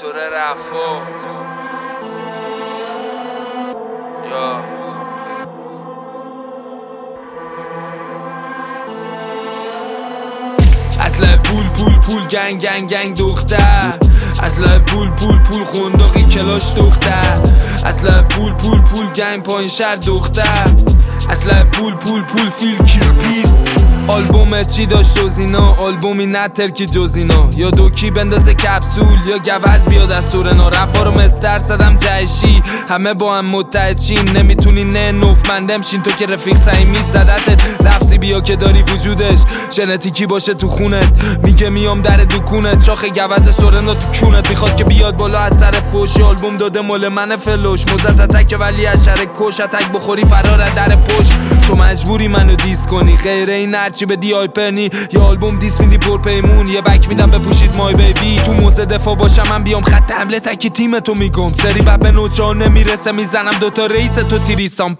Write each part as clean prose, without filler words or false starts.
دکتر رفا یا اصلا پول گنگ گنگ گنگ دختر، اصلا پول خونداقی کلاش دختر، اصلا پول گنگ پایین شهر دختر، اصلا پول فیل کیپی. آلبومت چی داشت جز اینا؟ آلبومی نه ترکی جز اینا. یا دوکی بندازه کپسول یا گوز بیاد از سورنا. رفا رو مستر صدم جهشی، همه با هم متحد چین. نمیتونی نه نوفمندم شین تو که رفیق سعیمیت زدتت. لفظی بیا که داری وجودش ژنتیکی باشه تو خونت. میگه میام در دکونت، شاخ گوز سورنا تو کونت. میخواد که بیاد بالا از سر فوش. آلبوم داده مال من فلوش. موزت اتک ولی اشاره کش. اتک بخوری فرار در پشت. تو مجبوری منو دیس کنی، غیر این هرچی بدی آیپرنی. یا آلبوم دیس میدی پرپیمون، یه بک میدم بپوشید مای بیبی. تو موزه دفاع باشم من بیام خط حمله تکی تیم تو میگم. سری بعد به نوچه نمیرسه میزنم دوتا رئیس تو تیریسام.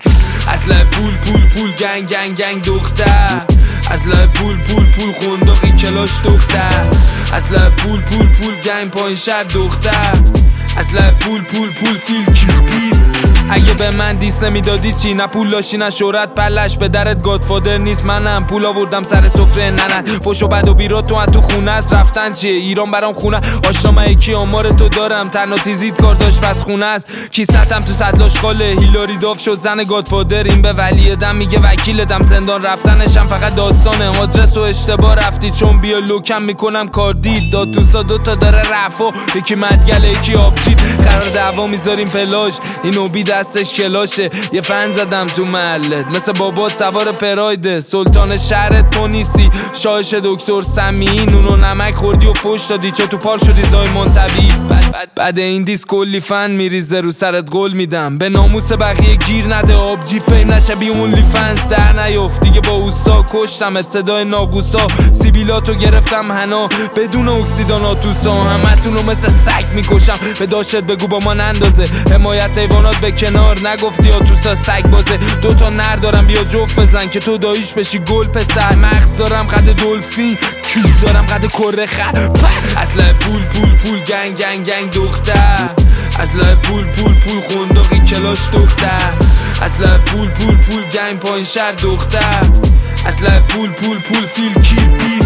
اصلا پول گنگ گنگ گنگ دختر، اصلا پول خونداقی کلاش دختر، اصلا پول گنگ پایین شهر دختر، اصلا پول فیل کیپی. اگه به من دیس نمیدادی چی؟ نه پول داشتی نه شهرت، پلش به درت گادفادر نیست. منم پول آوردم سر سفره. نه فوش و بد و بیرا تو خونه است. رفتن چیه؟ ایران برام خونه. آشنا من یکی آمار تو دارم، تنها تیزیت کار داشت پس خونه است. کیستم تو سطل آشغاله. هیلاری داف شد زن گادفادر. این به ولی دم میگه وکیل دم. زندان رفتنشم فقط داستانه. آدرس و اشتباه رفتی چون بیا لوکم میکنم کار دید. دادوسا دوتا داره رفا، یکی مدگله یکی آبجید. قرار دعوا میذاریم فلاش، اینو بی دستش کلاشه. یه فن زدم تو محلت مثل بابات سوار پرایده. سلطان شهرت تو نیستی، شاهش دکتر سمی. نون و نمک خوردی و فوش دادی چه تو پارک شدی زایمان طبیعی. بعد این دیس کلی فن میریزه رو سرت قول میدم. به ناموس بقیه گیر نده، آبجی فیم نشه بی اونلی فنس در نیفت. دیگه با اوستا کشتم صدای ناگوسا. سیبیلاتو گرفتم هنا بدون اکسیداناتوسا. همتونو مثل سگ میکشم، به داشت بگو با من اندازه. حمایت حیوانات به کنار، نگفتی آتوسا سگ بازه. دوتا نر دارم بیا جفت بزن که تو داییش بشی گل پسر. مغز دارم قد دلفین، کیل دارم قد کره خر. اصلا پول گنگ گنگ گنگ دختر، اصلا پول خونداقی کلاش دختر، اصلا پول گنگ پایین شهر دختر، اصلا پول فیل کیپی.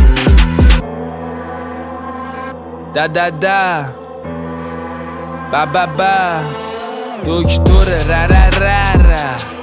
دا با دکتر را